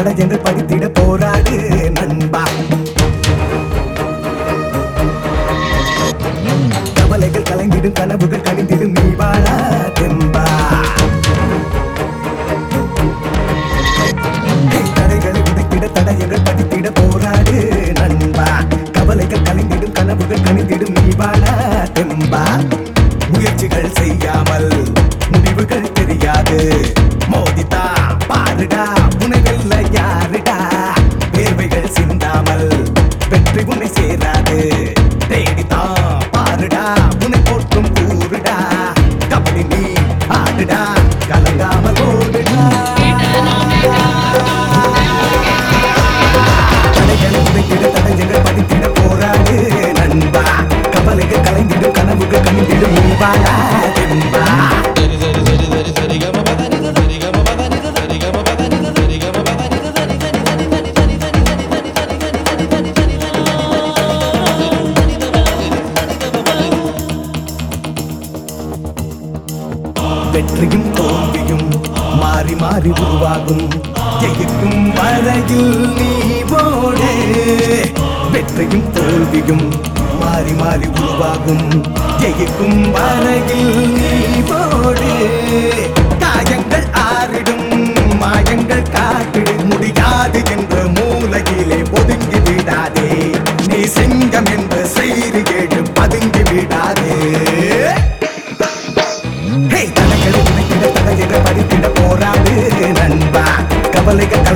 தடயங்கள் படித்திட போராடு நண்பா. கவலைகள் கலைந்திடும் கனவுகள் கணிந்திடும் நீ வாழா தெம்பா. தடைகளை உடைத்திட தடயங்கள் படித்திட போராடு நண்பா. கவலைகள் கலைந்திடும் கனவுகள் கணிந்திடும் நீ வாழா தெம்பா. முயற்சிகள் செய்யாமல் முடிவுகள் தெரியாது. மோதித்தா பாருடா உனை வெல்ல யாருடா. வேர்வைகள் சிந்தாமல் வெற்றி உன்னை சேராது. தேடித்தான் பாருடா உன்னை போட்டும் கூறுடா. கபடி நீ ஆடுடா கலங்காமல் ஓடுடா. தடைகளை உடைத்திட தடைகளை படித்திட போராடு நண்பா. கவலைகள் கலைந்திடும் கனவுகள் கணிந்திடும் நீ வாழா தெம்பா. வெற்றியும் தோல்வியும் மாறி மாறி உருவாகும். ஜெயிக்கும் வரையில் நீ ஓடு. வெற்றியும் தோல்வியும் மாறி மாறி உருவாகும். ஜெயிக்கும் வரையில் நீ ஓடு. காயங்கள் ஆறிடும் மாயங்கள் காட்டிடு. முடியாது என்ற மூலையிலே ஒதுங்கி விடாதே. நீ சிங்கம் என்ற செய்தி கேட்டு பதுங்கி விடாதே. தடைகளை உடைத்திட தடைகளை படித்திட போராடு நண்பா. கவலைகள்